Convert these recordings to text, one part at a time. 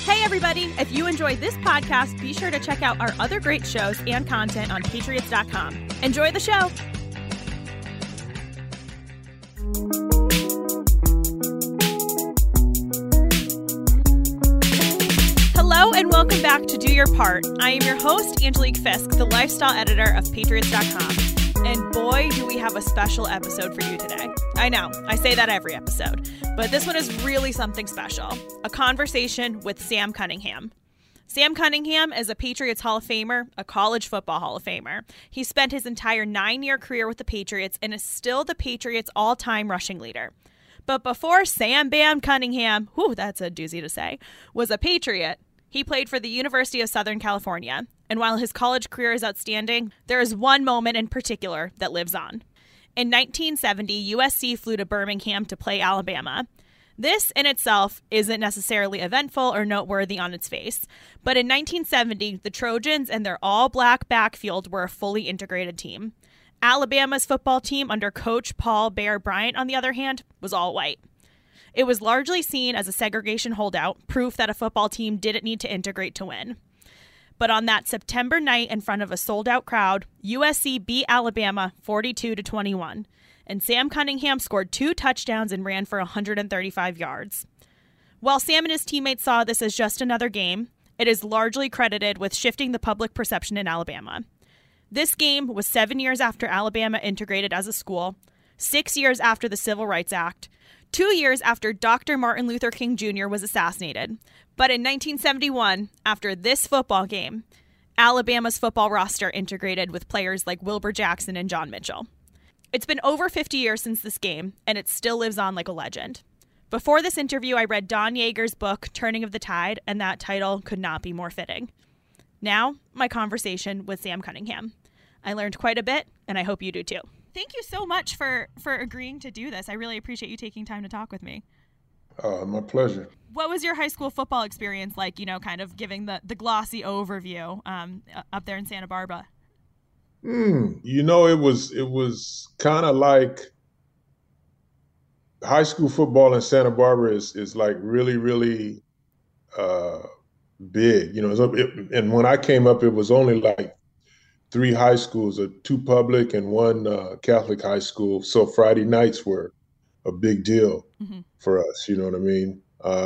Hey, everybody. If you enjoyed this podcast, be sure to check out our other great shows and content on Patriots.com. Enjoy the show. Hello and welcome back to Do Your Part. I am your host, Angelique Fisk, the lifestyle editor of Patriots.com. And boy, do we have a special episode for you today. I know, I say that every episode, but this one is really something special. A conversation with Sam Cunningham. Sam Cunningham is a Patriots Hall of Famer, a college football Hall of Famer. He spent his entire 9-year career with the Patriots and is still the Patriots' all-time rushing leader. But before Sam Bam Cunningham, that's a doozy to say, was a Patriot, he played for the University of Southern California. And while his college career is outstanding, there is one moment in particular that lives on. In 1970, USC flew to Birmingham to play Alabama. This in itself isn't necessarily eventful or noteworthy on its face, but in 1970, the Trojans and their all-black backfield were a fully integrated team. Alabama's football team under coach Paul Bear Bryant, on the other hand, was all white. It was largely seen as a segregation holdout, proof that a football team didn't need to integrate to win. But on that September night in front of a sold-out crowd, USC beat Alabama 42-21. And Sam Cunningham scored 2 touchdowns and ran for 135 yards. While Sam and his teammates saw this as just another game, it is largely credited with shifting the public perception in Alabama. This game was 7 years after Alabama integrated as a school, 6 years after the Civil Rights Act, 2 years after Dr. Martin Luther King Jr. was assassinated. But in 1971, after this football game, Alabama's football roster integrated with players like Wilbur Jackson and John Mitchell. It's been over 50 years since this game, and it still lives on like a legend. Before this interview, I read Don Yeager's book, Turning of the Tide, and that title could not be more fitting. Now, my conversation with Sam Cunningham. I learned quite a bit, and I hope you do too. Thank you so much for agreeing to do this. I really appreciate you taking time to talk with me. My pleasure. What was your high school football experience like, kind of giving the glossy overview up there in Santa Barbara? It was kind of like high school football in Santa Barbara is like really, really big. And when I came up, it was only like 3 high schools, 2 public and 1 Catholic high school. So Friday nights were a big deal for us. You know what I mean?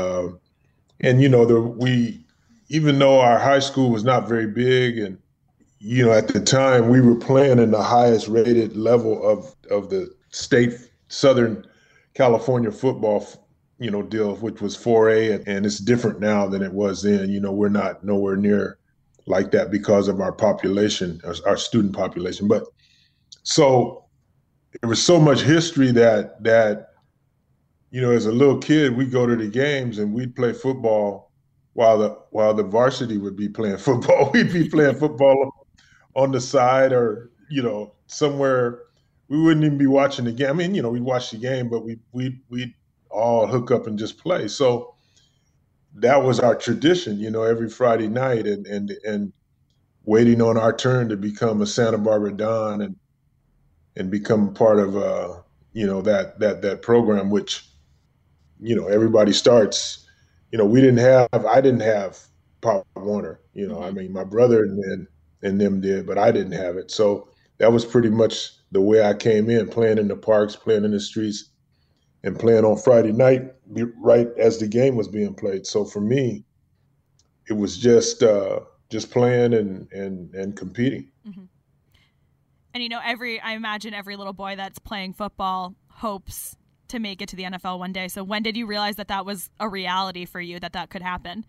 Even though our high school was not very big, and at the time we were playing in the highest rated level of the state Southern California football, deal, which was 4A, and it's different now than it was then. We're not nowhere near like that because of our population, our student population. But so there was so much history that as a little kid, we'd go to the games and we'd play football while the varsity would be playing football. We'd be playing football on the side or, somewhere. We wouldn't even be watching the game. I mean, we'd watch the game, but we'd all hook up and just play. So that was our tradition, every Friday night and waiting on our turn to become a Santa Barbara Don and become part of, that program, which, everybody starts. I didn't have Pop Warner. I mean, my brother and them did, but I didn't have it. So that was pretty much the way I came in, playing in the parks, playing in the streets, and playing on Friday night right as the game was being played. So for me, it was just playing and competing. Mm-hmm. And I imagine every little boy that's playing football hopes to make it to the NFL one day. So when did you realize that was a reality for you, that could happen?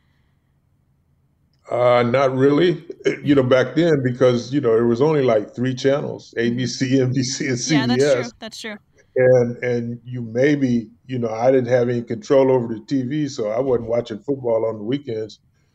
Not really, back then, because, there was only like 3 channels, ABC, NBC, and CBS. Yeah, that's true. And you maybe, I didn't have any control over the TV, so I wasn't watching football on the weekends.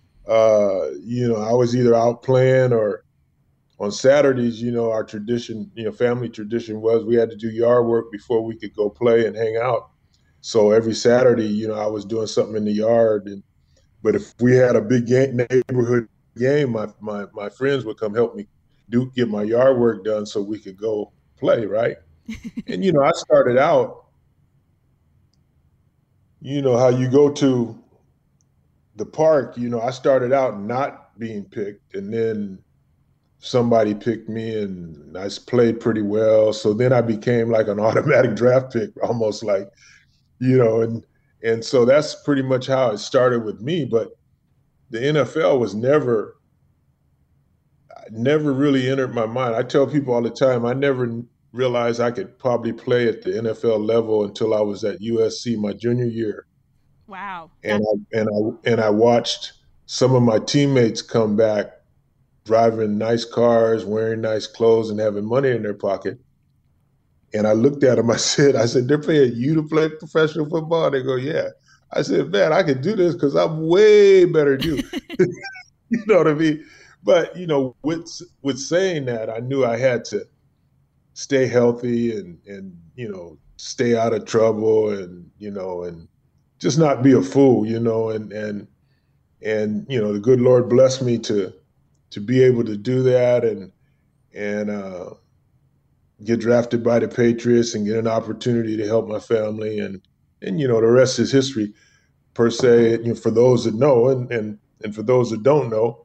I was either out playing or on Saturdays, our tradition, family tradition was we had to do yard work before we could go play and hang out. So every Saturday, I was doing something in the yard. But if we had a big neighborhood game, my friends would come help me get my yard work done so we could go play, right? And, I started out, how you go to the park, I started out not being picked, and then somebody picked me, and I played pretty well. So then I became like an automatic draft pick, almost like, and so that's pretty much how it started with me. But the NFL was never really entered my mind. I tell people all the time, I never realized I could probably play at the NFL level until I was at USC my junior year. Wow. And I watched some of my teammates come back driving nice cars, wearing nice clothes, and having money in their pocket. And I looked at them, I said, they're paying you to play professional football? They go, yeah. I said, man, I could do this because I'm way better than you. You know what I mean? But, with saying that, I knew I had to stay healthy and stay out of trouble and just not be a fool, and the good Lord blessed me to be able to do that and get drafted by the Patriots and get an opportunity to help my family. And the rest is history, per se, for those that know and for those that don't know.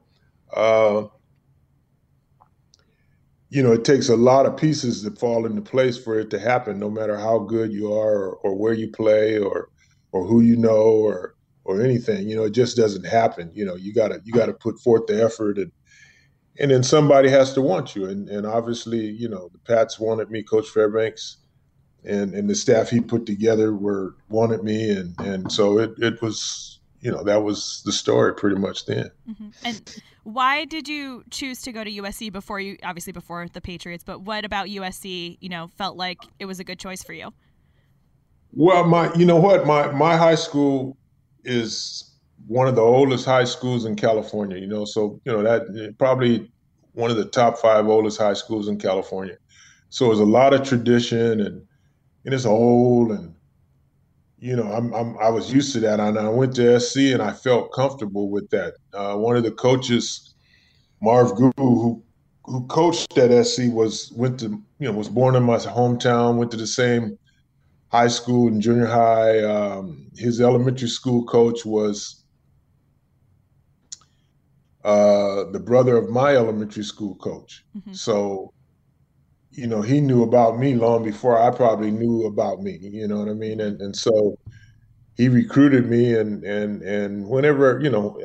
It takes a lot of pieces that fall into place for it to happen, no matter how good you are or where you play or who you know or anything. It just doesn't happen. You gotta put forth the effort and then somebody has to want you. And obviously, the Pats wanted me, Coach Fairbanks, and the staff he put together wanted me. And so it was, that was the story pretty much then. Mm-hmm. And why did you choose to go to USC before the Patriots, but what about USC, felt like it was a good choice for you? Well, my high school is one of the oldest high schools in California, so, that probably one of the top 5 oldest high schools in California. So there's a lot of tradition and it's old and, I was used to that. And I went to SC and I felt comfortable with that. One of the coaches, Marv Gu, who coached at SC was born in my hometown, went to the same high school and junior high. His elementary school coach was the brother of my elementary school coach. Mm-hmm. So, he knew about me long before I probably knew about me, you know what I mean? And so he recruited me and whenever,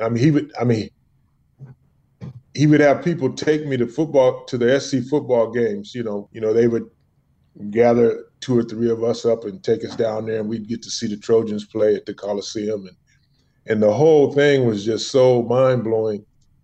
he would have people take me to the SC football games, they would gather 2 or 3 of us up and take us down there and we'd get to see the Trojans play at the Coliseum. And the whole thing was just so mind-blowing.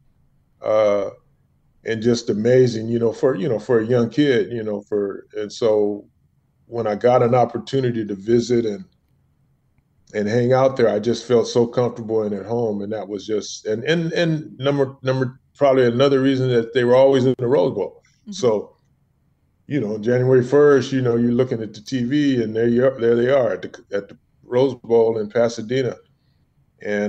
And just amazing, for a young kid, and so when I got an opportunity to visit and hang out there, I just felt so comfortable and at home. And that was just, and number probably another reason that they were always in the Rose Bowl. Mm-hmm. So, January 1st, you're looking at the TV and there they are at the Rose Bowl in Pasadena. And,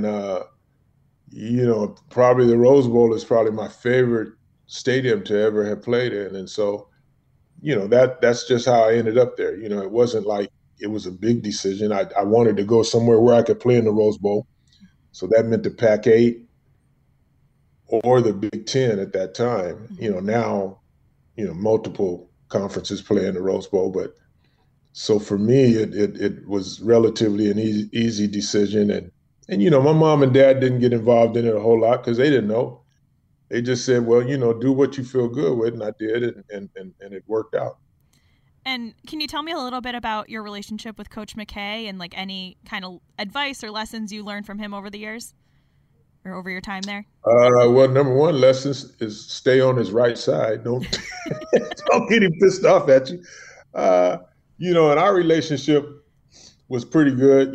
probably the Rose Bowl is probably my favorite stadium to ever have played in. And so, that's just how I ended up there. It wasn't like it was a big decision. I wanted to go somewhere where I could play in the Rose Bowl. So that meant the Pac-8 or the Big Ten at that time. Now, multiple conferences play in the Rose Bowl. But so for me, it was relatively an easy decision. And my mom and dad didn't get involved in it a whole lot because they didn't know. They just said, well, do what you feel good with. And I did it and it worked out. And can you tell me a little bit about your relationship with Coach McKay and like any kind of advice or lessons you learned from him over the years or over your time there? Well, number one lesson is stay on his right side. Don't get him pissed off at you. And our relationship was pretty good.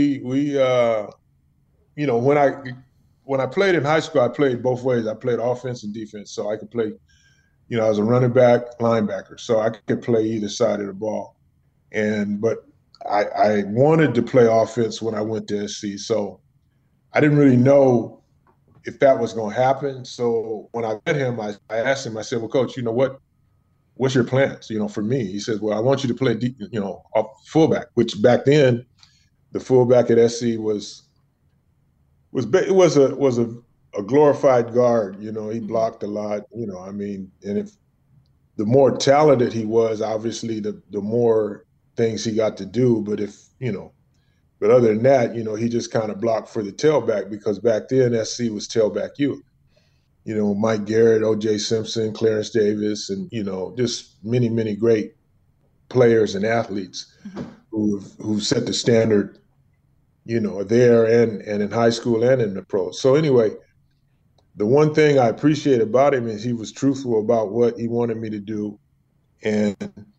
When I played in high school, I played both ways. I played offense and defense, so I could play, I was a running back, linebacker, so I could play either side of the ball. But I wanted to play offense when I went to SC, so I didn't really know if that was going to happen. So when I met him, I asked him, I said, well, Coach, what's your plans, for me? He says, well, I want you to play, fullback, which back then the fullback at SC was It was a glorified guard. He Hmm. blocked a lot. I mean, and if the more talented he was, obviously the more things he got to do. But other than that, he just kind of blocked for the tailback because back then SC was tailback U. Mike Garrett, O.J. Simpson, Clarence Davis, and just many, many great players and athletes Hmm. who set the standard, there and in high school and in the pros. So anyway, the one thing I appreciate about him is he was truthful about what he wanted me to do, and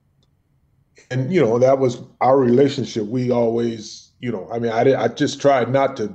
that was our relationship. We always, I mean, I just tried not to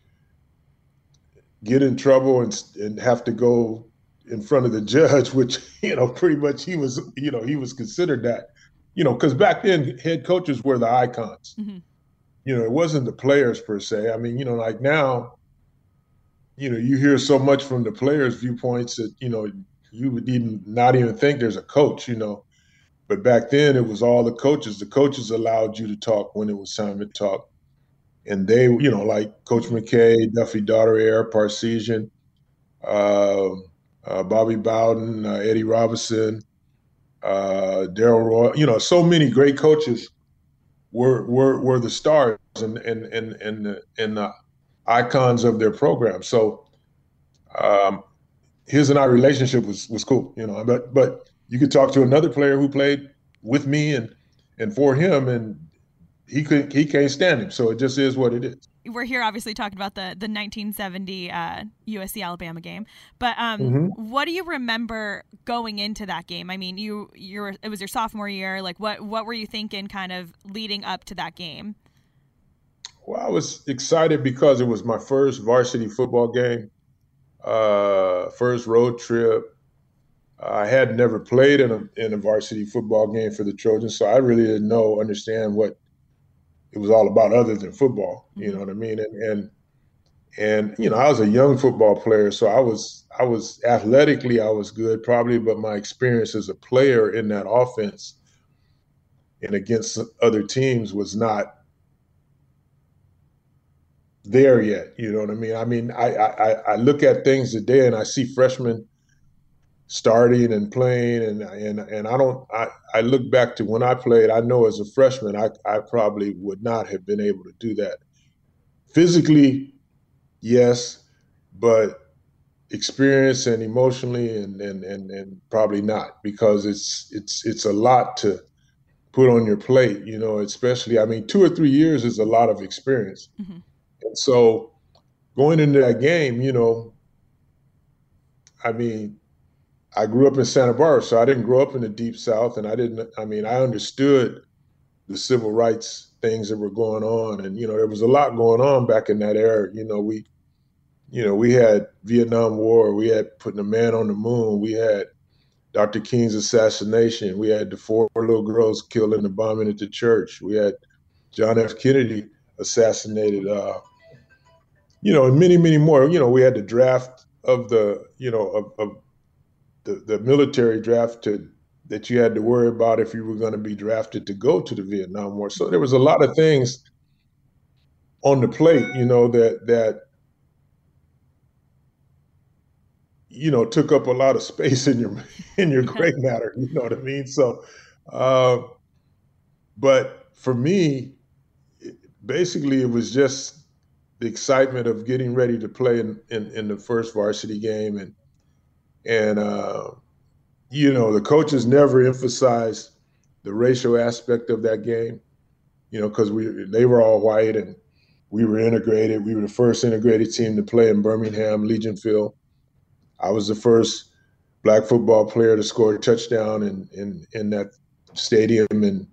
get in trouble and have to go in front of the judge, which pretty much he was considered that, because back then head coaches were the icons. Hmm. It wasn't the players per se. I mean, like now, you hear so much from the players' viewpoints that you would even not even think there's a coach. But back then it was all the coaches. The coaches allowed you to talk when it was time to talk. And they, like Coach Hmm. McKay, Duffy Daughtry, Parseghian, uh, Bobby Bowden, Eddie Robinson, Daryl Roy. So many great coaches were the stars and the icons of their program. So um, his and I relationship was cool. But you could talk to another player who played with me and for him, and he can't stand him. So it just is what it is. We're here obviously talking about the 1970 USC Alabama game, but Mm-hmm. what do you remember going into that game? I mean, it was your sophomore year. Like, what were you thinking, kind of leading up to that game? Well, I was excited because it was my first varsity football game, first road trip. I had never played in a varsity football game for the Trojans, so I really didn't understand what it was all about other than football. You Mm-hmm. know what I mean? And I was a young football player, so I was athletically I was good probably, but my experience as a player in that offense and against other teams was not there yet. You know what I mean? I mean, I look at things today and I see freshmen starting and playing, and I look back to when I played. I know as a freshman I probably would not have been able to do that physically, yes, but experience and emotionally and probably not, because it's a lot to put on your plate, especially, I mean, 2 or 3 years is a lot of experience. Mm-hmm. And so going into that game, I mean, I grew up in Santa Barbara, so I didn't grow up in the deep South, and I mean, I understood the civil rights things that were going on, and there was a lot going on back in that era. We had Vietnam War, we had putting a man on the moon, we had Dr. King's assassination, we had the 4 little girls killed in the bombing at the church, we had John F. Kennedy assassinated, and many, many more. We had the draft of of the military draft that you had to worry about if you were going to be drafted to go to the Vietnam War. So there was a lot of things on the plate, that took up a lot of space in your Yeah. gray matter. You know what I mean? So, uh, but for me, basically, it was just the excitement of getting ready to play in the first varsity game, and the coaches never emphasized the racial aspect of that game, because they were all white and we were integrated. We were the first integrated team to play in Birmingham Legion Field. I was the first black football player to score a touchdown in that stadium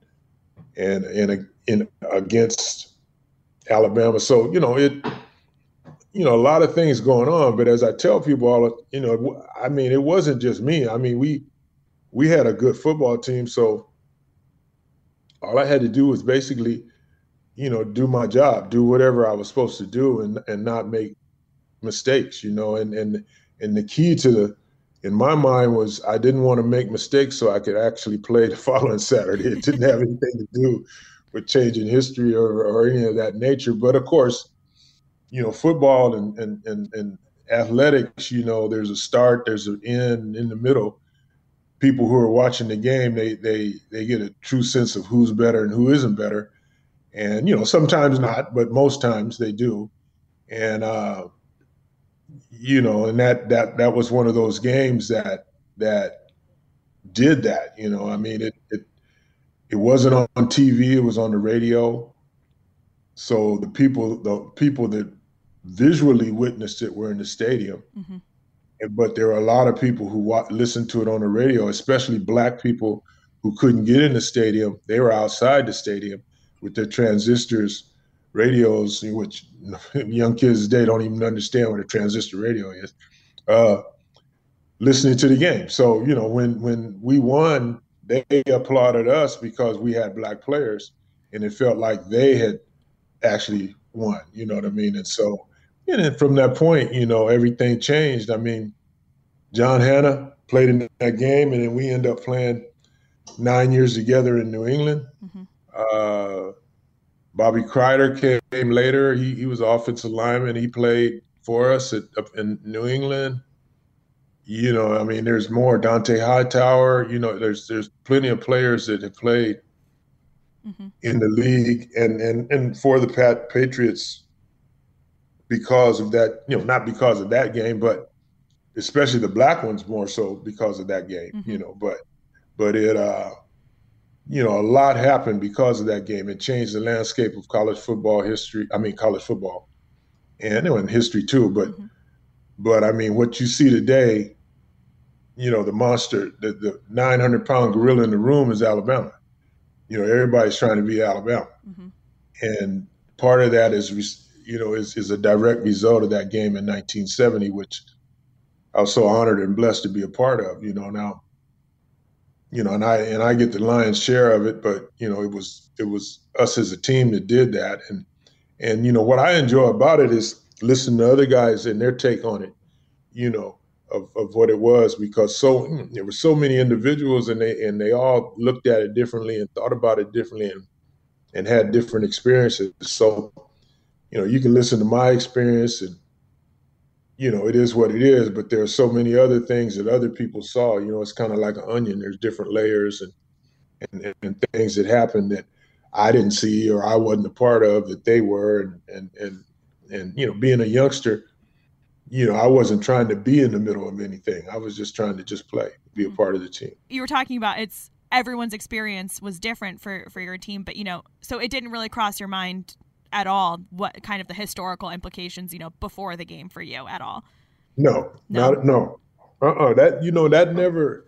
and against Alabama. So a lot of things going on. But as I tell people, I mean, it wasn't just me. I mean, we had a good football team, so all I had to do was basically, do my job, do whatever I was supposed to do, and not make mistakes, and the key in my mind was I didn't want to make mistakes so I could actually play the following Saturday. It didn't have anything to do with changing history or any of that nature. But of course, football and athletics, there's a start, there's an end in the middle. People who are watching the game, they get a true sense of who's better and who isn't better. And, sometimes not, but most times they do. And, and that was one of those games that did that. I mean, it wasn't on TV, it was on the radio. So the people that visually witnessed it were in the stadium. Mm-hmm. But there are a lot of people who listened to it on the radio, especially Black people who couldn't get in the stadium. They were outside the stadium with their transistors, radios, which young kids today don't even understand what a transistor radio is, listening to the game. So, when we won, they applauded us because we had Black players, and it felt like they had actually won, you know what I mean? And so, and then from that point, everything changed. I mean, John Hannah played in that game, and then we ended up playing 9 years together in New England. Mm-hmm. Bobby Kreider came later. He was offensive lineman. He played for us up in New England. I mean, there's more. Dante Hightower. There's plenty of players that have played mm-hmm. in the league and for the Patriots because of that. Not because of that game, but especially the Black ones more so because of that game. Mm-hmm. But it a lot happened because of that game. It changed the landscape of college football history. I mean, college football, and in history too. But mm-hmm. but I mean, what you see today, the monster, the 900-pound gorilla in the room is Alabama. Everybody's trying to be Alabama, mm-hmm. and part of that is a direct result of that game in 1970, which I was so honored and blessed to be a part of. Now. And I get the lion's share of it, but it was us as a team that did that, and what I enjoy about it is listening to other guys and their take on it, of what it was, because there were so many individuals and they all looked at it differently and thought about it differently and had different experiences. So you can listen to my experience and. It is what it is, but there are so many other things that other people saw. It's kind of like an onion. There's different layers and things that happened that I didn't see or I wasn't a part of that they were. And being a youngster, I wasn't trying to be in the middle of anything. I was just trying to just play, be a part of the team. You were talking about everyone's experience was different for your team, but, so it didn't really cross your mind at all what kind of the historical implications, before the game for you at all? No. That never.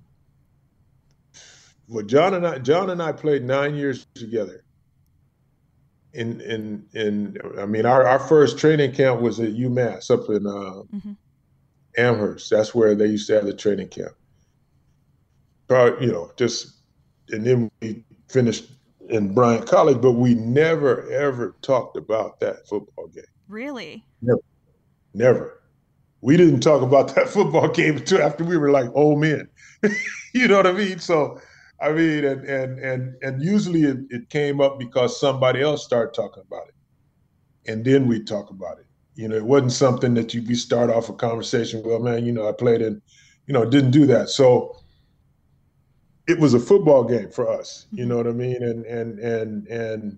Well, John and I played 9 years together. I mean, our first training camp was at UMass up in mm-hmm. Amherst. That's where they used to have the training camp. And then we finished in Bryant College, but we never, ever talked about that football game. Really? Never. We didn't talk about that football game until after we were like old men. You know what I mean? So, I mean, and usually it came up because somebody else started talking about it. And then we talk about it. It wasn't something that we start off a conversation, well, man, I played in, didn't do that. So, it was a football game for us, you know what I mean? And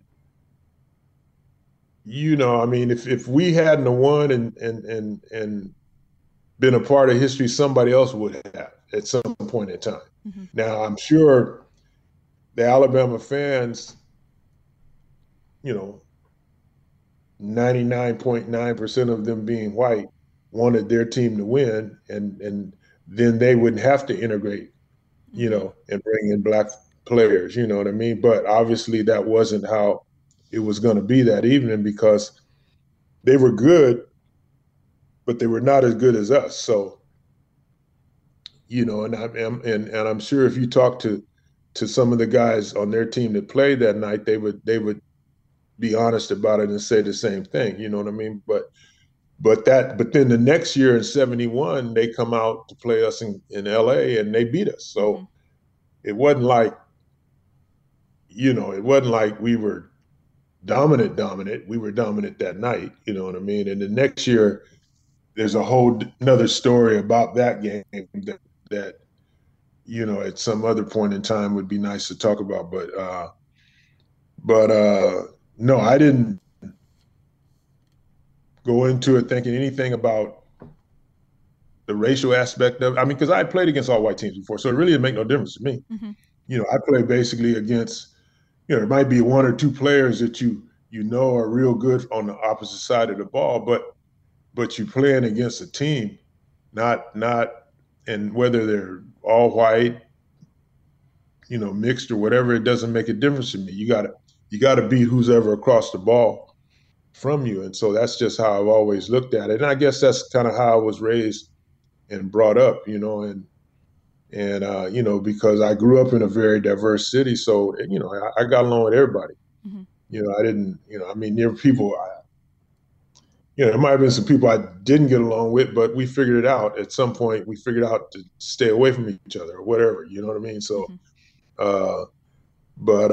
I mean, if we hadn't won and been a part of history, somebody else would have at some point in time. Mm-hmm. Now, I'm sure the Alabama fans, 99.9% of them being white, wanted their team to win, and then they wouldn't have to integrate, and bring in Black players, you know what I mean? But obviously that wasn't how it was going to be that evening, because they were good, but they were not as good as us. So, and I'm sure if you talk to some of the guys on their team that played that night, they would be honest about it and say the same thing, you know what I mean? But then the next year in 71, they come out to play us in LA and they beat us. So it wasn't like we were dominant. We were dominant that night, you know what I mean? And the next year, there's a whole another story about that game that at some other point in time would be nice to talk about. But no, I didn't go into it thinking anything about the racial aspect of it. I mean, because I had played against all white teams before, so it really didn't make no difference to me. Mm-hmm. I played basically against, there might be one or two players that you are real good on the opposite side of the ball, but you're playing against a team, not and whether they're all white, mixed or whatever, it doesn't make a difference to me. You gotta beat who's ever across the ball from you. And so that's just how I've always looked at it. And I guess that's kind of how I was raised and brought up, and because I grew up in a very diverse city, so I got along with everybody. Mm-hmm. I didn't, I mean, there were people, there might have been some people I didn't get along with, but we figured it out. At some point, we figured out to stay away from each other or whatever. You know what I mean? So, Mm-hmm. but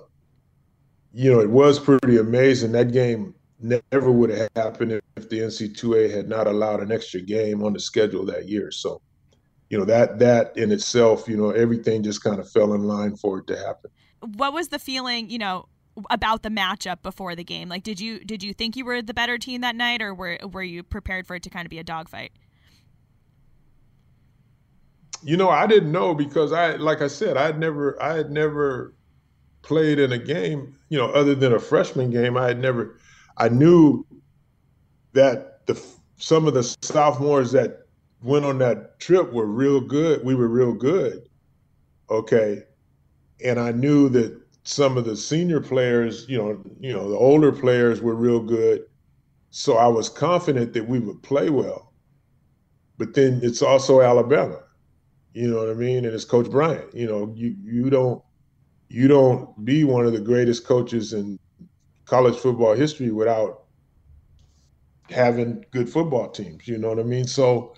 it was pretty amazing. That game never would have happened if the NC2A had not allowed an extra game on the schedule that year. So, that in itself, everything just kind of fell in line for it to happen. What was the feeling, about the matchup before the game? Like, did you think you were the better team that night, or were you prepared for it to kind of be a dogfight? I didn't know because like I said, I had never played in a game, other than a freshman game. I knew that some of the sophomores that went on that trip were real good. We were real good. Okay. And I knew that some of the senior players, the older players were real good. So I was confident that we would play well. But then it's also Alabama. You know what I mean? And it's Coach Bryant. You don't be one of the greatest coaches in college football history without having good football teams. You know what I mean? So,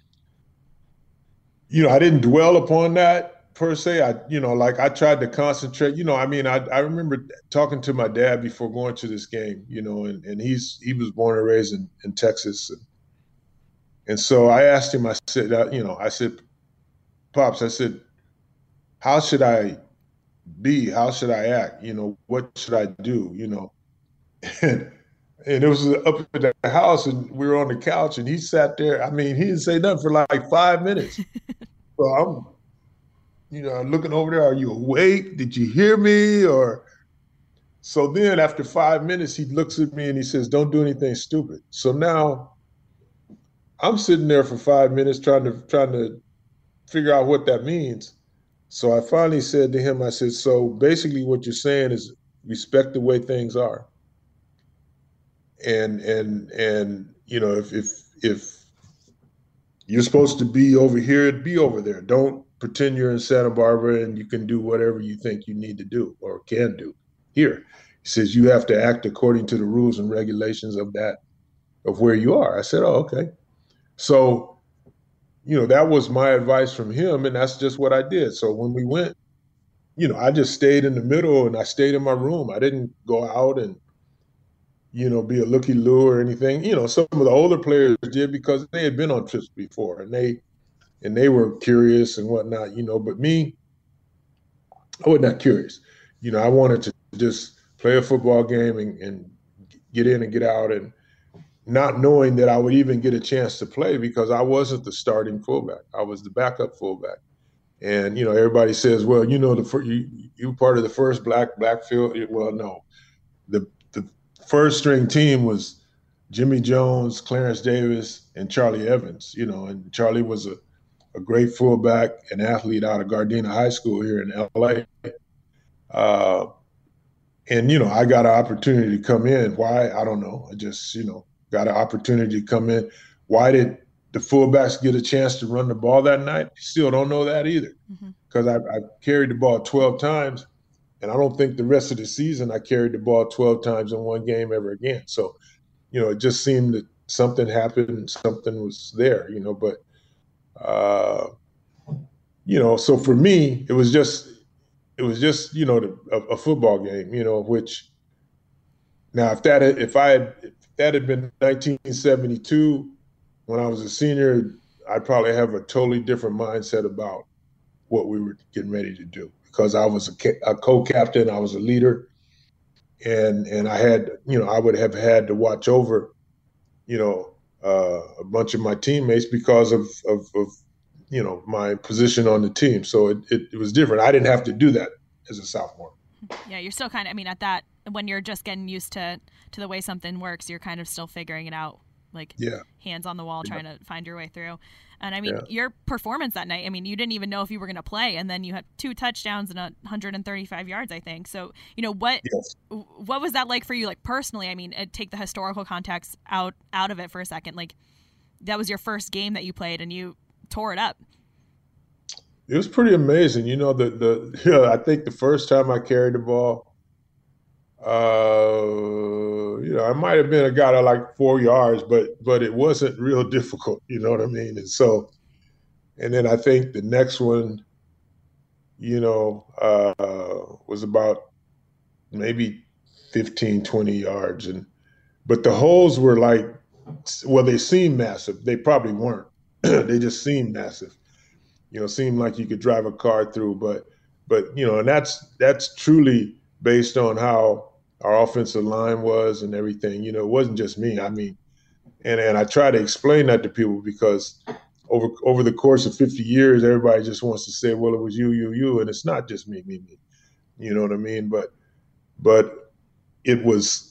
I didn't dwell upon that per se. I tried to concentrate. I remember talking to my dad before going to this game. And he was born and raised in Texas, and so I asked him. I said, I said, Pops, I said, how should I be? How should I act? What should I do? And it was up at the house, and we were on the couch, and he sat there. I mean, he didn't say nothing for like 5 minutes. So I'm, looking over there. Are you awake? Did you hear me? So then after 5 minutes, he looks at me and he says, "Don't do anything stupid." So now I'm sitting there for 5 minutes trying to figure out what that means. So I finally said to him, I said, "So basically what you're saying is respect the way things are. And if you're supposed to be over here, be over there. Don't pretend you're in Santa Barbara and you can do whatever you think you need to do or can do here." He says, "You have to act according to the rules and regulations of where you are." I said, "Oh, okay." So, that was my advice from him, and that's just what I did. So when we went, I just stayed in the middle and I stayed in my room. I didn't go out and, be a looky-loo or anything. Some of the older players did because they had been on trips before and they were curious and whatnot, but me, I was not curious. I wanted to just play a football game and get in and get out, and not knowing that I would even get a chance to play because I wasn't the starting fullback. I was the backup fullback. And, everybody says, well, you part of the first black field. Well, no, the first string team was Jimmy Jones, Clarence Davis, and Charlie Evans, and Charlie was a great fullback, an athlete out of Gardena High School here in LA. And, I got an opportunity to come in. Why? I don't know. I just, got an opportunity to come in. Why did the fullbacks get a chance to run the ball that night? Still don't know that either. Because I carried the ball 12 times, and I don't think the rest of the season I carried the ball 12 times in one game ever again. So, it just seemed that something happened, something was there, but, so for me, it was just, a football game, which Now, if that had been 1972 when I was a senior, I'd probably have a totally different mindset about what we were getting ready to do, because I was a co-captain, I was a leader, and I had, I would have had to watch over, a bunch of my teammates because of my position on the team. So it was different. I didn't have to do that as a sophomore. Yeah, you're still kind of, at that, when you're just getting used to the way something works, you're kind of still figuring it out, like hands on the wall, trying to find your way through. And your performance that night, you didn't even know if you were going to play, and then you had 2 touchdowns and 135 yards, I think. So, what was that like for you, like personally? Take the historical context out of it for a second. Like, that was your first game that you played, and you tore it up. It was pretty amazing. I think the first time I carried the ball, I might have been a guy that like 4 yards, but it wasn't real difficult. You know what I mean? And then I think the next one, was about maybe 15, 20 yards. But the holes were like, well, they seemed massive. They probably weren't. They just seemed massive. Seemed like you could drive a car through, but and that's truly based on how our offensive line was and everything. It wasn't just me. And I try to explain that to people, because over the course of 50 years, everybody just wants to say, well, it was you, and it's not just me. You know what I mean? But it was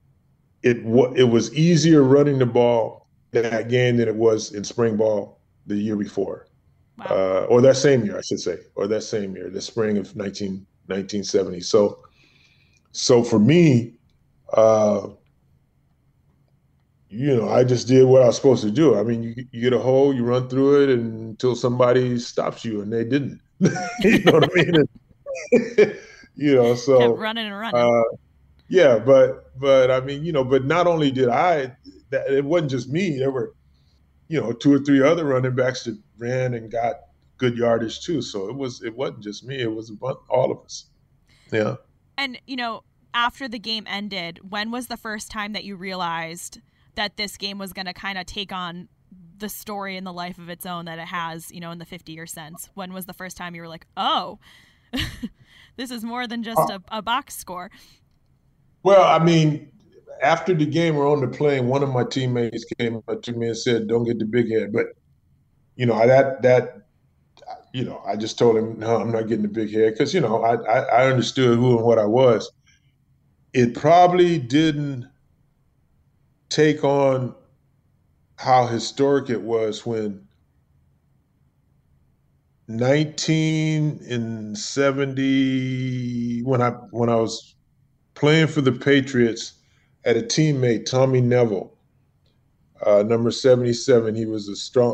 easier running the ball that game than it was in spring ball the year before. Wow. Or that same year, I should say, the spring of 1970. So for me, I just did what I was supposed to do. You get a hole, you run through it until somebody stops you, and they didn't. You know what I mean? So kept running and running. Yeah, but but not only did it wasn't just me. There were 2 or 3 other running backs that ran and got good yardage too. So it wasn't just me. It was all of us. Yeah. And, after the game ended, when was the first time that you realized that this game was going to kind of take on the story and the life of its own that it has, in the 50-year sense? When was the first time you were like, oh, this is more than just a box score? Well, after the game, we're on the plane. One of my teammates came up to me and said, "Don't get the big head." But I just told him, "No, I'm not getting the big head," because I understood who and what I was. It probably didn't take on how historic it was when 1970, when I was playing for the Patriots, at a teammate, Tommy Neville, number 77. He was a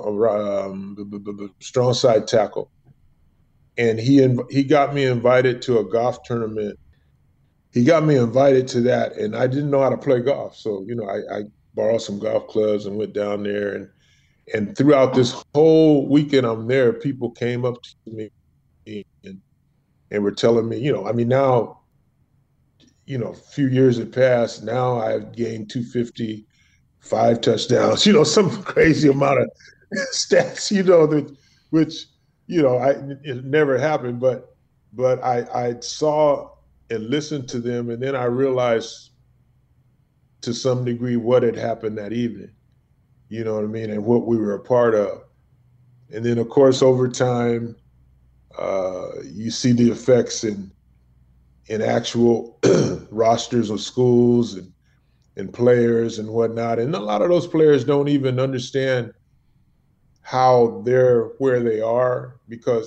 strong side tackle, and he got me invited to a golf tournament. He got me invited to that, and I didn't know how to play golf, so I borrowed some golf clubs and went down there, and throughout this whole weekend I'm there, people came up to me and were telling me, now. A few years had passed. Now I've gained 250, 5 touchdowns, some crazy amount of stats, which it never happened. But I saw and listened to them, and then I realized to some degree what had happened that evening, and what we were a part of. And then, of course, over time, you see the effects in actual rosters of schools and players and whatnot. And a lot of those players don't even understand how they're where they are, because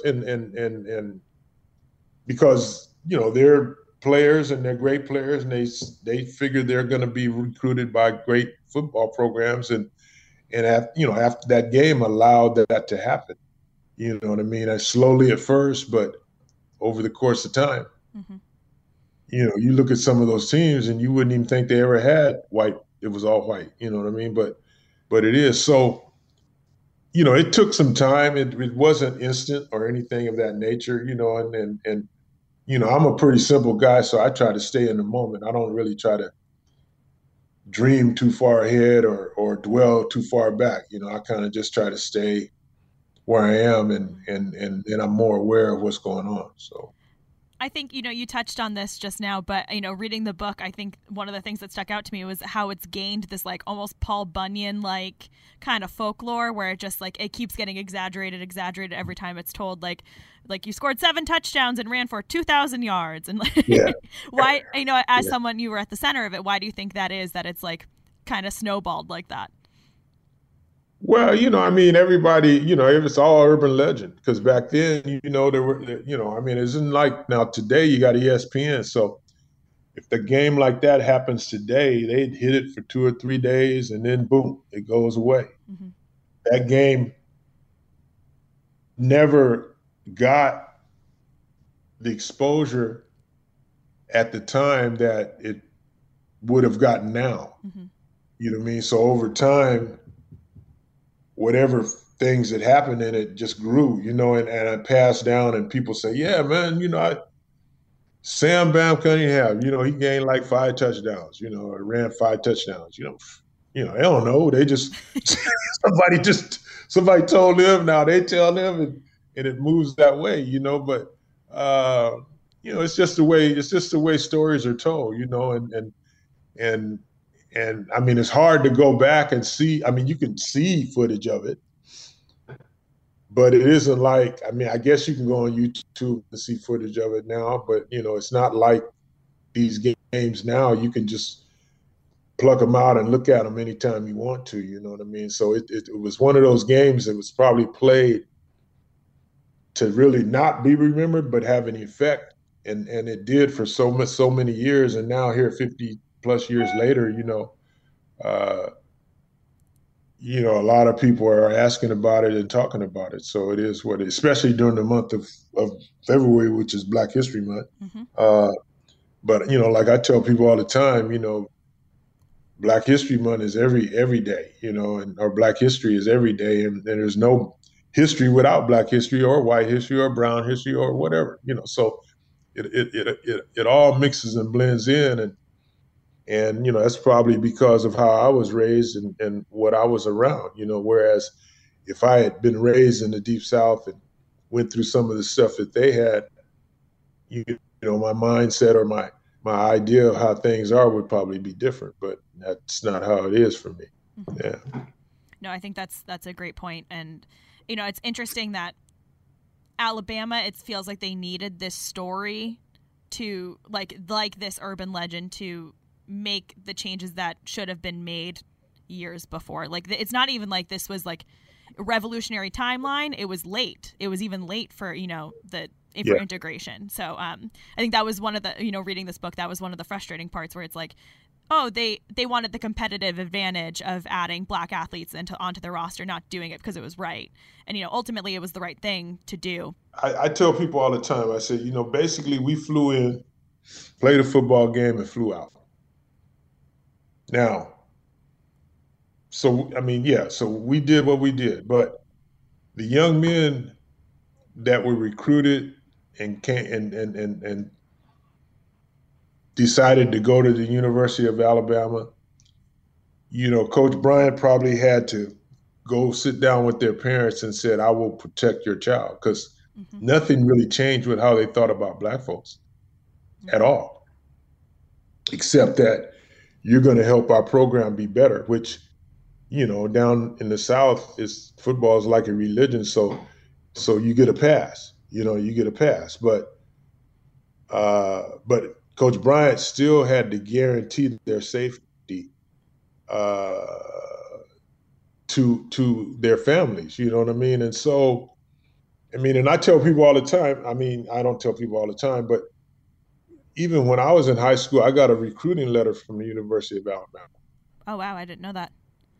because they're players and they're great players, and they figure they're going to be recruited by great football programs, and after that game allowed that to happen. You know what I mean? Slowly at first, but over the course of time. Mm-hmm. You look at some of those teams and you wouldn't even think they ever had white. It was all white. You know what I mean? But it is. So, it took some time. It wasn't instant or anything of that nature, and I'm a pretty simple guy, so I try to stay in the moment. I don't really try to, dream too far ahead or dwell too far back. I kind of just try to stay where I am and I'm more aware of what's going on. So I think, you touched on this just now, but, reading the book, I think one of the things that stuck out to me was how it's gained this like almost Paul Bunyan like kind of folklore where it just like it keeps getting exaggerated every time it's told, like you scored 7 touchdowns and ran for 2,000 yards. And like, yeah. Why, as someone, you were at the center of it, why do you think that is, that it's like kind of snowballed like that? Well, everybody, it's all urban legend because back then, there were, it isn't like now today you got ESPN. So if the game like that happens today, they'd hit it for 2 or 3 days and then boom, it goes away. Mm-hmm. That game never got the exposure at the time that it would have gotten now. Mm-hmm. You know what I mean? So over time, whatever things that happened in it just grew, and I passed down and people say, yeah, man, Sam Bam Cunningham, he gained like 5 touchdowns, or ran 5 touchdowns, they don't know. They just, somebody told them, now they tell them and it moves that way, but, it's just the way stories are told, and I mean, it's hard to go back and see. I mean, you can see footage of it, but it isn't like, I guess you can go on YouTube and see footage of it now, but, it's not like these games now. You can just pluck them out and look at them anytime you want to, you know what I mean? So it was one of those games that was probably played to really not be remembered, but have an effect. And it did for so many years. And now here 50 plus years later, a lot of people are asking about it and talking about it. So it is what it is, especially during the month of February, which is Black History Month. Mm-hmm. But, like I tell people all the time, Black History Month is every day, and our Black history is every day. And there's no history without Black history or white history or brown history or whatever, so it all mixes and blends in. And that's probably because of how I was raised and what I was around, whereas if I had been raised in the Deep South and went through some of the stuff that they had, my mindset or my idea of how things are would probably be different, but that's not how it is for me. Mm-hmm. Yeah. No, I think that's a great point. And, it's interesting that Alabama, it feels like they needed this story to like this urban legend to make the changes that should have been made years before. Like it's not even like this was like a revolutionary timeline. It was late. It was even late for, for integration. So I think that was one of the, reading this book, that was one of the frustrating parts where it's like, oh, they wanted the competitive advantage of adding Black athletes onto their roster, not doing it because it was right. And, ultimately it was the right thing to do. I tell people all the time, I say, basically we flew in, played a football game and flew out. Now, so we did what we did, but the young men that were recruited and decided to go to the University of Alabama, Coach Bryant probably had to go sit down with their parents and said, I will protect your child, because mm-hmm. nothing really changed with how they thought about Black folks at all, except that you're going to help our program be better, which, down in the South, football is like a religion. So you get a pass, you get a pass. But Coach Bryant still had to guarantee their safety to their families, you know what I mean? And so, and I tell people all the time, I don't tell people all the time, but even when I was in high school, I got a recruiting letter from the University of Alabama. Oh, wow. I didn't know that.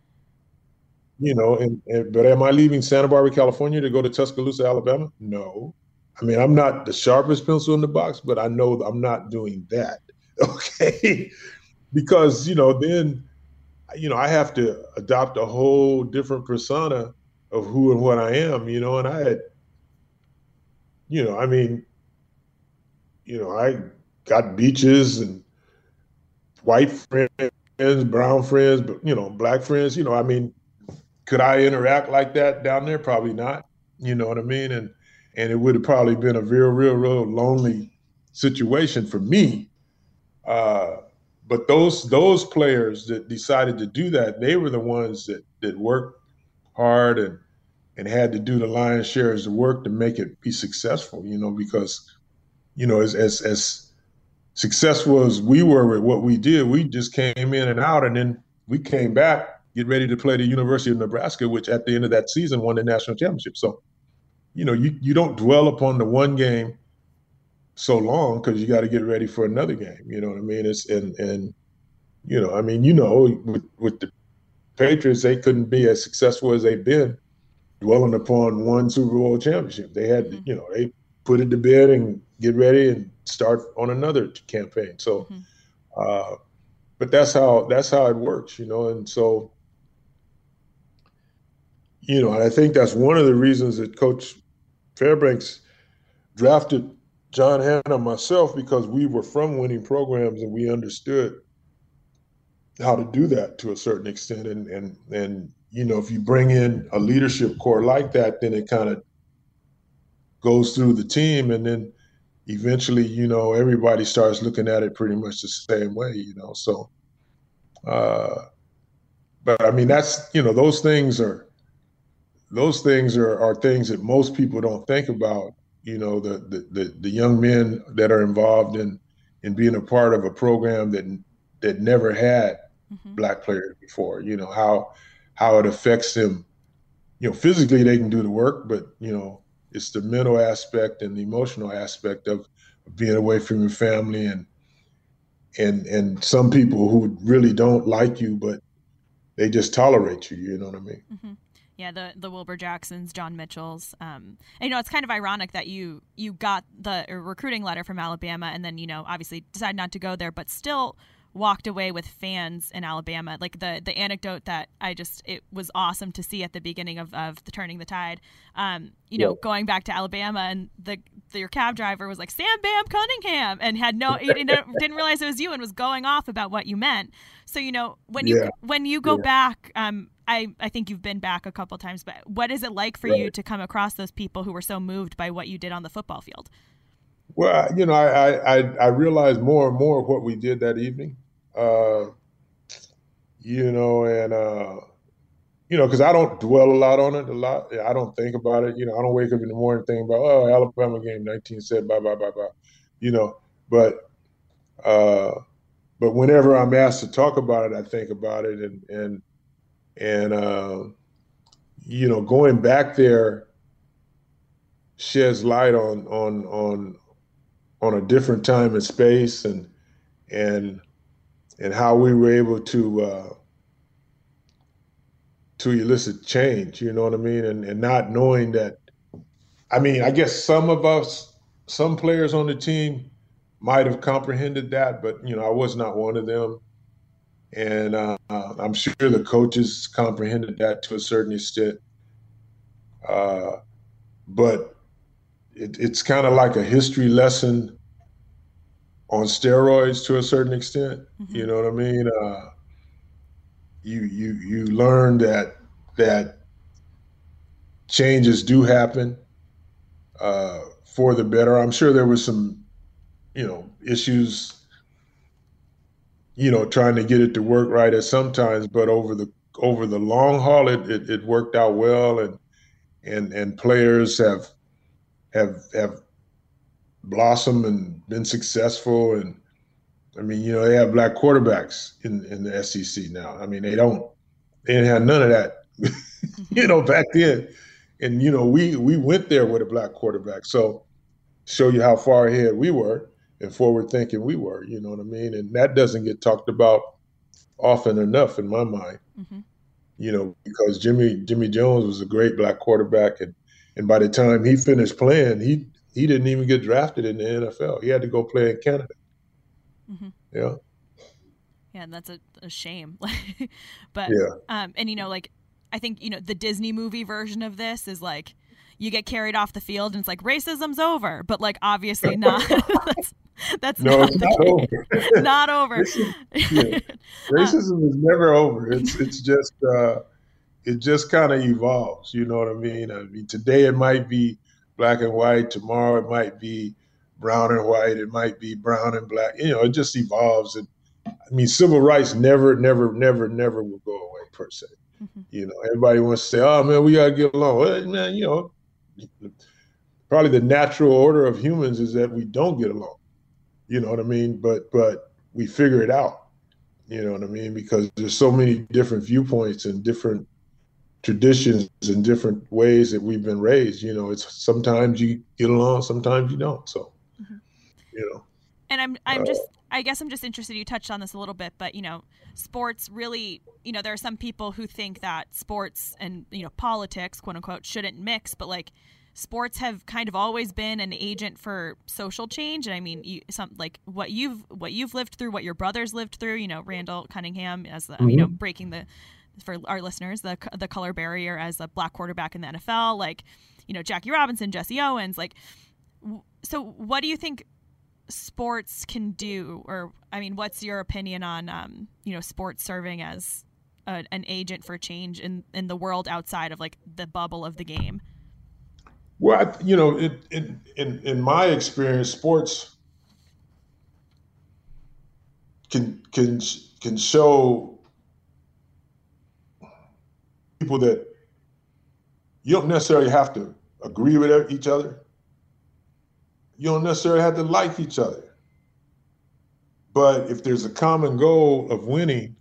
But am I leaving Santa Barbara, California to go to Tuscaloosa, Alabama? No. I'm not the sharpest pencil in the box, but I know I'm not doing that. Okay. Because, then, I have to adopt a whole different persona of who and what I am, and I had, I got beaches and white friends brown friends, but black friends. I mean, could I interact like that down there? Probably not. You know what I mean? And it would have probably been a real lonely situation for me. But those players that decided to do that, they were the ones that worked hard and had to do the lion's share of the work to make it be successful. Because as successful as we were with what we did, we just came in and out, and then we came back, get ready to play the University of Nebraska, which at the end of that season won the national championship. So, you don't dwell upon the one game so long because you got to get ready for another game. You know what I mean? With the Patriots, they couldn't be as successful as they've been dwelling upon one Super Bowl championship. They had, they put it to bed and get ready and start on another campaign. So, but that's how it works, and so, and I think that's one of the reasons that Coach Fairbanks drafted John Hannah and myself, because we were from winning programs and we understood how to do that to a certain extent. And if you bring in a leadership core like that, then it kind of goes through the team, and then eventually, everybody starts looking at it pretty much the same way, So, but I mean, that's, those things are things that most people don't think about. The young men that are involved in being a part of a program that never had Black players before. How it affects them. Physically they can do the work, but it's the mental aspect and the emotional aspect of being away from your family, and some people who really don't like you, but they just tolerate you. You know what I mean? Mm-hmm. Yeah, the Wilbur Jacksons, John Mitchells. And, it's kind of ironic that you got the recruiting letter from Alabama and then, obviously decided not to go there, but still walked away with fans in Alabama. Like the anecdote that it was awesome to see at the beginning of the Turning the Tide, going back to Alabama, and your cab driver was like, Sam Bam Cunningham, and he didn't realize it was you and was going off about what you meant. So, when you go back, I think you've been back a couple of times, but what is it like for you to come across those people who were so moved by what you did on the football field? Well, I realized more and more what we did that evening, because I don't dwell a lot on it. I don't think about it. I don't wake up in the morning thinking about, Alabama game 19 said blah blah blah blah. But whenever I'm asked to talk about it, I think about it, and going back there sheds light on a different time and space, and how we were able to elicit change. You know what I mean? And not knowing that. I mean, I guess some players on the team might have comprehended that, but I was not one of them. And I'm sure the coaches comprehended that to a certain extent. But it's kind of like a history lesson on steroids to a certain extent. Mm-hmm. You know what I mean? You learn that changes do happen for the better. I'm sure there was some, issues, trying to get it to work right at sometimes, but over the long haul, it worked out well, and players have blossomed and been successful. And I mean, they have Black quarterbacks in the SEC now. I mean, they didn't have none of that, back then. And, we went there with a Black quarterback. So show you how far ahead we were and forward thinking we were, you know what I mean? And that doesn't get talked about often enough in my mind, because Jimmy Jones was a great Black quarterback. And by the time he finished playing, he didn't even get drafted in the NFL. He had to go play in Canada. Mm-hmm. Yeah. Yeah, and that's a shame. But, yeah. I think, the Disney movie version of this is like, you get carried off the field and it's like racism's over, but like obviously not. That's No, not it's the not case. over. Not over. Yeah. Racism is never over. It just kind of evolves. You know what I mean? I mean, today it might be black and white. Tomorrow it might be brown and white. It might be brown and black. You know, it just evolves. And I mean, civil rights never will go away per se. Mm-hmm. You know, everybody wants to say, "Oh man, we gotta get along." Well, man, you know, probably the natural order of humans is that we don't get along. You know what I mean? But we figure it out. You know what I mean? Because there's so many different viewpoints and different traditions and different ways that we've been raised. You know, it's sometimes you get along, sometimes you don't. So, mm-hmm. you know. And I guess I'm just interested, you touched on this a little bit, but, you know, sports really, you know, there are some people who think that sports and, you know, politics, quote unquote, shouldn't mix, but like sports have kind of always been an agent for social change. And I mean, like what you've lived through, what your brothers lived through, you know, Randall Cunningham as the, Mm-hmm. you know, breaking for our listeners, the color barrier as a black quarterback in the NFL, like, you know, Jackie Robinson, Jesse Owens, like, so what do you think sports can do? Or, I mean, what's your opinion on, you know, sports serving as an agent for change in the world outside of like the bubble of the game? Well, you know, in my experience, sports can show people that you don't necessarily have to agree with each other. You don't necessarily have to like each other. But if there's a common goal of winning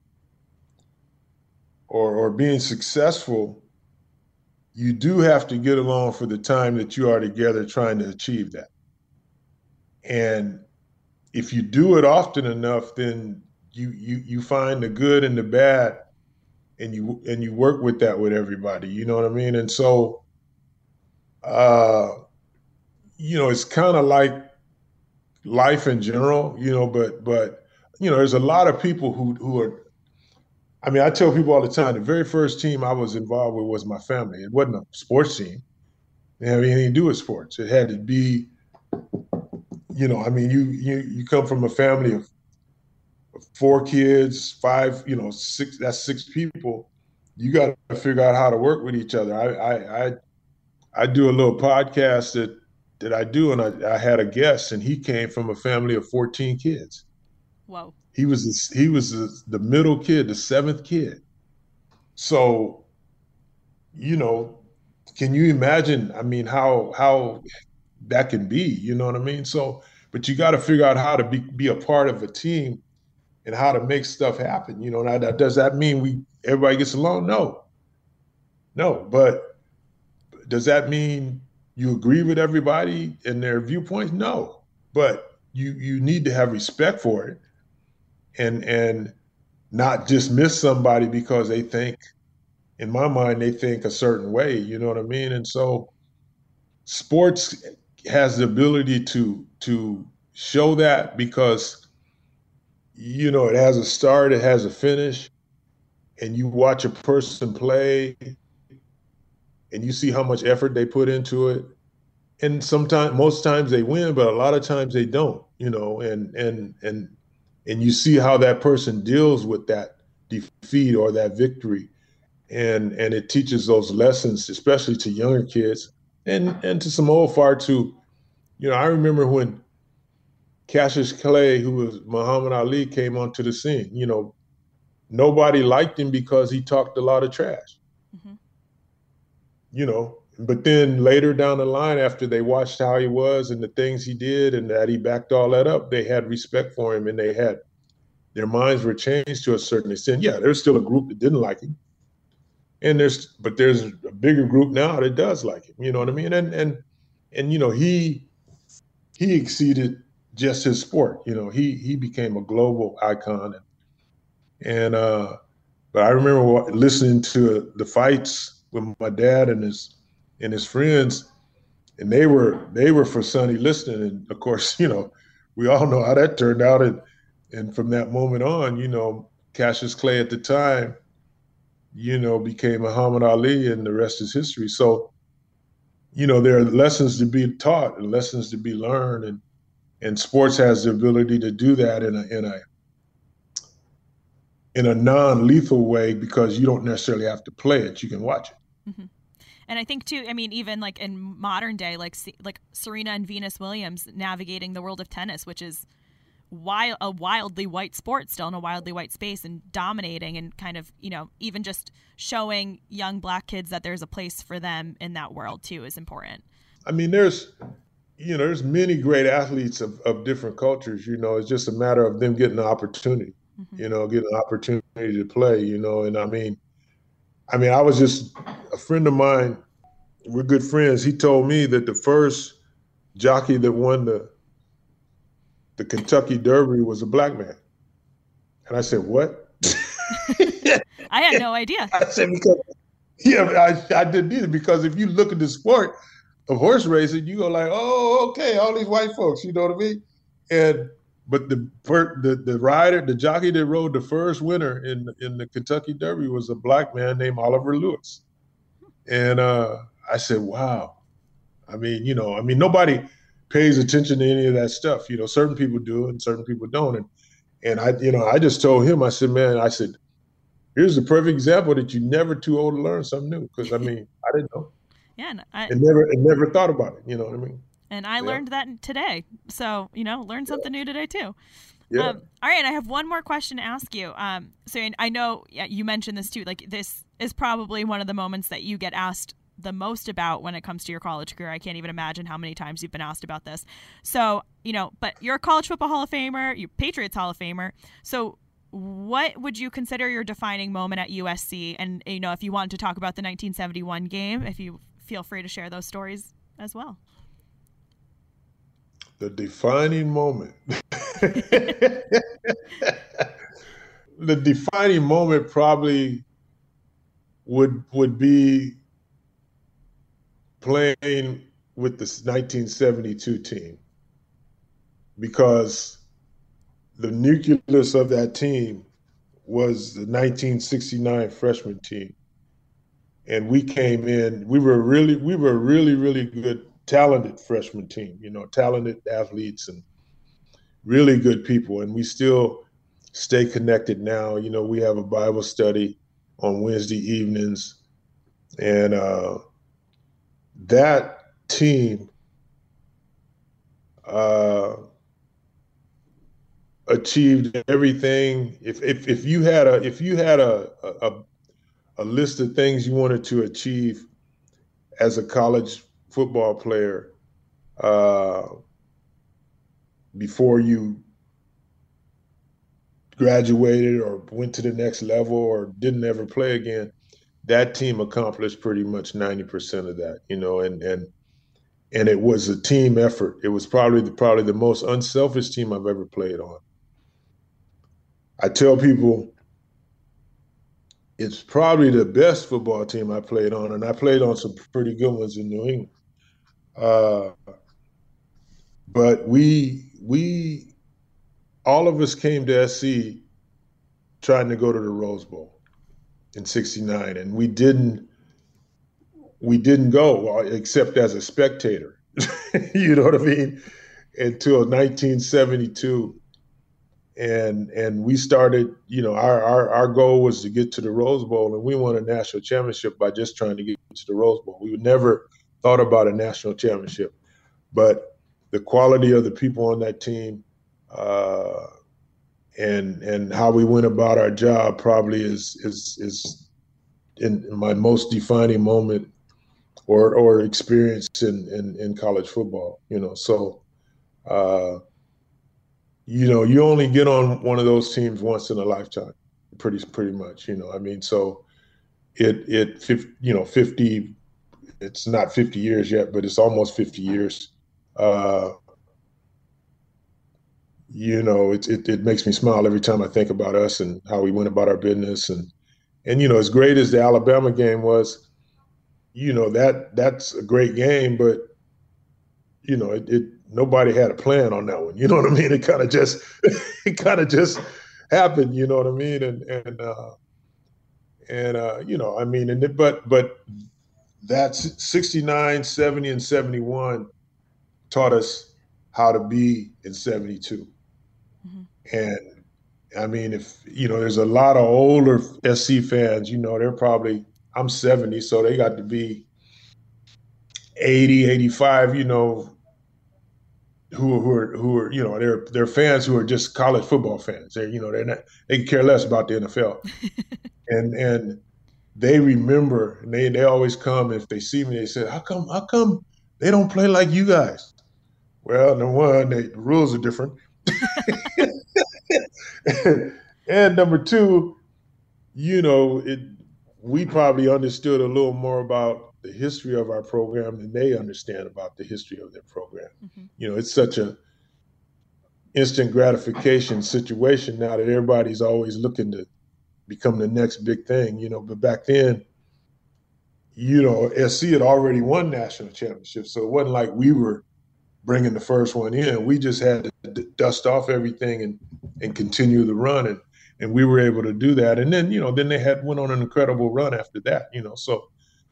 or being successful, you do have to get along for the time that you are together trying to achieve that. And if you do it often enough, then you find the good and the bad, and you work with that with everybody. You know what I mean? And so, you know, it's kind of like life in general. You know, but you know, there's a lot of people who are. I mean, I tell people all the time, the very first team I was involved with was my family. It wasn't a sports team. It didn't have anything to do with sports. It had to be, you know, I mean, you come from a family of 4 kids, 5, you know, 6, that's 6 people. You got to figure out how to work with each other. I do a little podcast that I do, and I had a guest, and he came from a family of 14 kids. Whoa. He was the middle kid, the 7th kid. So, you know, can you imagine? I mean, how that can be? You know what I mean? So, but you got to figure out how to be a part of a team and how to make stuff happen. You know, now, does that mean everybody gets along? No. But does that mean you agree with everybody and their viewpoints? No. But you need to have respect for it. And not dismiss somebody because they think, in my mind, they think a certain way, you know what I mean? And so sports has the ability to show that because, you know, it has a start, it has a finish, and you watch a person play and you see how much effort they put into it. And most times they win, but a lot of times they don't, you know, and you see how that person deals with that defeat or that victory. And it teaches those lessons, especially to younger kids and to some old far too. You know, I remember when Cassius Clay, who was Muhammad Ali, came onto the scene. You know, nobody liked him because he talked a lot of trash. Mm-hmm. You know, but then later down the line, after they watched how he was and the things he did and that he backed all that up, they had respect for him and their minds were changed to a certain extent. Yeah, there's still a group that didn't like him. But there's a bigger group now that does like him. You know what I mean? And you know, he exceeded just his sport. You know, he became a global icon. But I remember listening to the fights with my dad and his friends, and they were for Sonny Liston. And of course, you know, we all know how that turned out. And from that moment on, you know, Cassius Clay at the time, you know, became Muhammad Ali, and the rest is history. So, you know, there are lessons to be taught and lessons to be learned. And sports has the ability to do that in a non-lethal way because you don't necessarily have to play it. You can watch it. Mm-hmm. And I think too, I mean, even like in modern day, like Serena and Venus Williams navigating the world of tennis, which is a wildly white sport still in a wildly white space, and dominating and kind of, even just showing young Black kids that there's a place for them in that world too is important. I mean, there's many great athletes of different cultures. It's just a matter of them getting the opportunity. Mm-hmm. Getting an opportunity to play. And I mean, I was just a friend of mine. We're good friends. He told me that the first jockey that won the Kentucky Derby was a Black man. And I said, what? I had no idea. I said, I didn't either, because if you look at the sport of horse racing, you go like, oh, okay, all these white folks, you know what I mean? But the rider, the jockey that rode the first winner in the Kentucky Derby was a Black man named Oliver Lewis. And I said, wow. I mean, nobody pays attention to any of that stuff. Certain people do and certain people don't. And I just told him, I said, man, here's the perfect example that you're never too old to learn something new. Because I didn't know. Yeah, and never thought about it. You know what I mean? And I learned that today. So, learn something new today too. Yeah. All right. I have one more question to ask you. So I know you mentioned this too. Like, this is probably one of the moments that you get asked the most about when it comes to your college career. I can't even imagine how many times you've been asked about this. So, but you're a college football Hall of Famer, you're Patriots Hall of Famer. So what would you consider your defining moment at USC? And, if you want to talk about the 1971 game, if you feel free to share those stories as well. The defining moment. The defining moment probably would be playing with the 1972 team, because the nucleus of that team was the 1969 freshman team. And we came in, we were a really, really good, talented freshman team, talented athletes and really good people. And we still stay connected now. We have a Bible study on Wednesday evenings. And that team achieved everything. If you had a list of things you wanted to achieve as a college football player before you graduated or went to the next level or didn't ever play again, that team accomplished pretty much 90% of that, and it was a team effort. It was probably the most unselfish team I've ever played on. I tell people it's probably the best football team I played on, and I played on some pretty good ones in New England. But we all of us came to SC trying to go to the Rose Bowl in '69, and we didn't go except as a spectator. You know what I mean? Until 1972. And we started, our goal was to get to the Rose Bowl, and we won a national championship by just trying to get to the Rose Bowl. We never thought about a national championship, but the quality of the people on that team and how we went about our job probably is in my most defining moment or experience in college football. So. You only get on one of those teams once in a lifetime, pretty much, so it 50, it's not 50 years yet, but it's almost 50 years. It makes me smile every time I think about us and how we went about our business. And as great as the Alabama game was, that's a great game, but nobody had a plan on that one. You know what I mean? It kind of just happened. You know what I mean? But that's 69, 70, and 71 taught us how to be in 72. Mm-hmm. And I mean, if, there's a lot of older SC fans, they're probably, I'm 70, so they got to be 80, 85, who are, they're fans who are just college football fans. They care less about the NFL. and they remember, and they always come, if they see me, they say, how come they don't play like you guys? Well, number one, the rules are different. And number two, we probably understood a little more about the history of our program than they understand about the history of their program. Mm-hmm. It's such a instant gratification situation now that everybody's always looking to become the next big thing, but back then, SC had already won national championships. So it wasn't like we were bringing the first one in. We just had to dust off everything and continue the run. And we were able to do that. And then, then they went on an incredible run after that, so,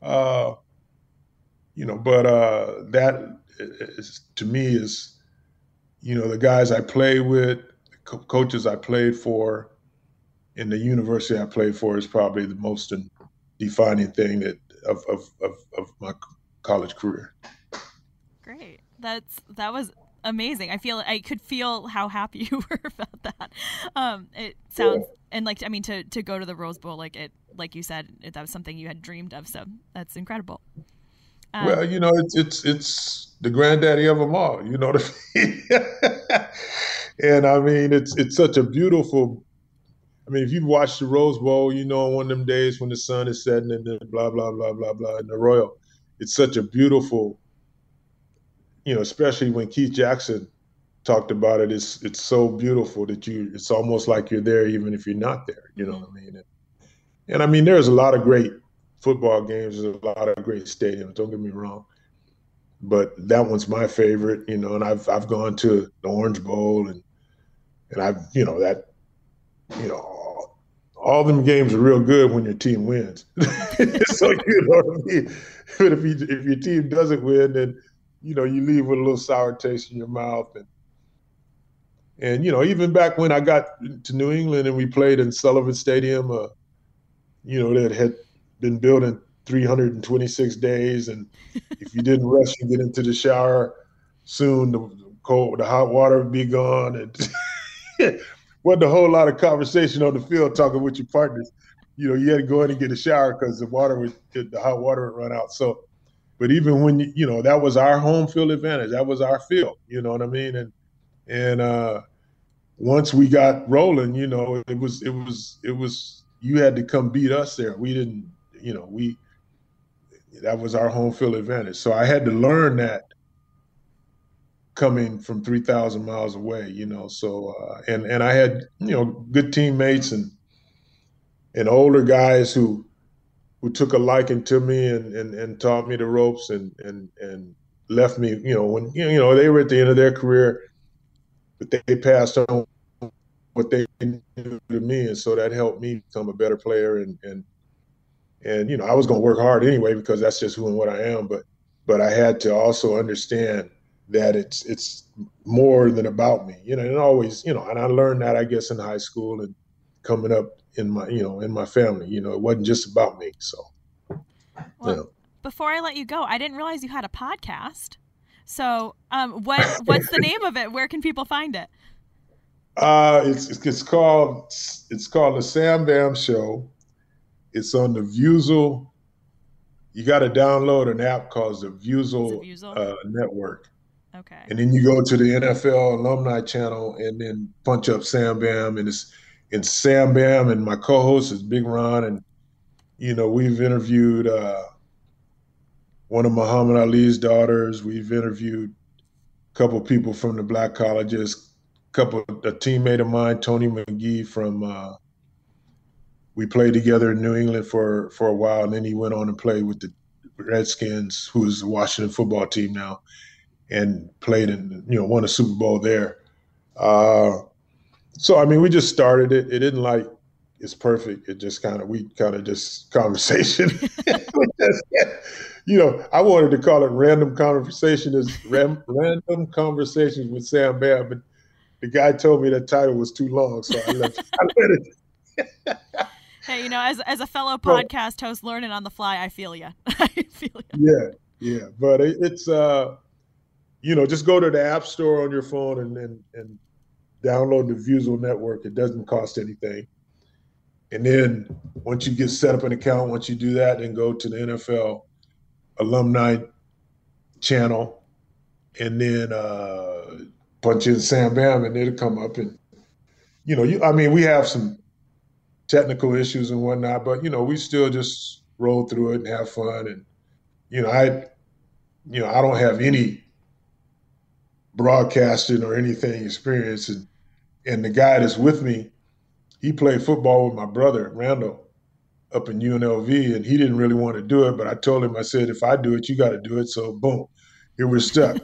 that is, to me, is, the guys I played with, the coaches I played for, and the university I played for is probably the most defining thing of my college career. Great. That was amazing. I could feel how happy you were about that. It sounds, and to go to the Rose Bowl, like you said, that was something you had dreamed of. So that's incredible. Well, it's the granddaddy of them all, you know what I mean? And I mean, it's such a beautiful, if you've watched the Rose Bowl, one of them days when the sun is setting and then blah, blah, blah, blah, blah, in the Royal, it's such a beautiful, especially when Keith Jackson talked about it, it's so beautiful that it's almost like you're there even if you're not there, you know what I mean? And I mean, there's a lot of great football games, there's a lot of great stadiums, don't get me wrong. But that one's my favorite, and I've gone to the Orange Bowl and I've, all them games are real good when your team wins. So, what I mean? But if your team doesn't win, then, you leave with a little sour taste in your mouth. And even back when I got to New England and we played in Sullivan Stadium, that had been built in 326 days. And if you didn't rush and get into the shower soon, the hot water would be gone. And wasn't a whole lot of conversation on the field talking with your partners. You had to go in and get a shower because the hot water would run out. So, but even when, that was our home field advantage. That was our field, you know what I mean? And once we got rolling, it was, you had to come beat us there. We didn't, that was our home field advantage. So I had to learn that coming from 3,000 miles away, so, and I had, good teammates and older guys who took a liking to me and taught me the ropes and left me, when, they were at the end of their career, but they passed on what they knew to me. And so that helped me become a better player. And I was going to work hard anyway, because that's just who and what I am. But I had to also understand that it's more than about me, and always, and I learned that, I guess, in high school and coming up in my family, it wasn't just about me. So, well, before I let you go, I didn't realize you had a podcast. So, what's the name of it? Where can people find it? It's called the Sam Bam Show. It's on the Vusel. You got to download an app called the Vusel Network. Okay. And then you go to the NFL Alumni Channel and then punch up Sam Bam, and it's Sam Bam, and my co-host is Big Ron, and we've interviewed one of Muhammad Ali's daughters. We've interviewed a couple of people from the black colleges, a teammate of mine, Tony McGee from. We played together in New England for a while, and then he went on and played with the Redskins, who's the Washington football team now, and played in, won a Super Bowl there. So, I mean, we just started it. It didn't it's perfect. It just we just conversation. I wanted to call it Random Conversations with Sam Bam, but the guy told me that title was too long, so I let it. Hey, as a fellow podcast host learning on the fly, I feel you. I feel you. Yeah. But it's, just go to the App Store on your phone and download the Vusel Network. It doesn't cost anything. And then once you get set up an account, once you do that, then go to the NFL alumni channel and then punch in Sam Bam and it'll come up. And, we have some technical issues and whatnot, but, we still just roll through it and have fun. And, I don't have any broadcasting or anything experience. And the guy that's with me, he played football with my brother, Randall, up in UNLV, and he didn't really want to do it. But I told him, I said, if I do it, you got to do it. So boom, here we're stuck.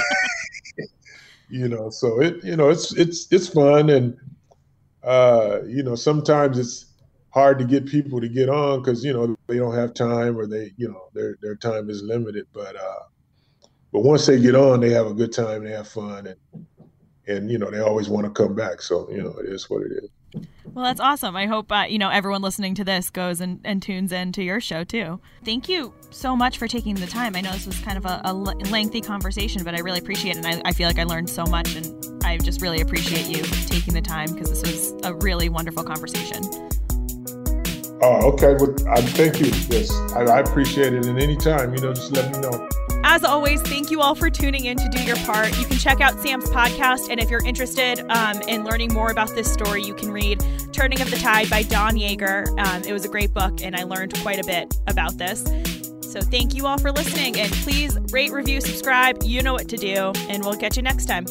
So it's fun. And, sometimes it's hard to get people to get on because, they don't have time or their time is limited. But once they get on, they have a good time, they have fun, and they always want to come back. So, it is what it is. Well, that's awesome. I hope, everyone listening to this goes and tunes in to your show, too. Thank you so much for taking the time. I know this was kind of a lengthy conversation, but I really appreciate it. And I feel like I learned so much, and I just really appreciate you taking the time because this was a really wonderful conversation. Oh, okay. Well, thank you. Yes, I appreciate it. And anytime, just let me know. As always, thank you all for tuning in to Do Your Part. You can check out Sam's podcast, and if you're interested in learning more about this story, you can read Turning of the Tide by Don Yeager. It was a great book, and I learned quite a bit about this. So thank you all for listening, and please rate, review, subscribe. You know what to do, and we'll catch you next time.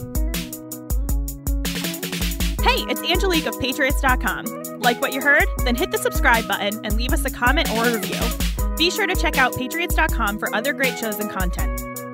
Hey, it's Angelique of Patriots.com. Like what you heard? Then hit the subscribe button and leave us a comment or a review. Be sure to check out Patriots.com for other great shows and content.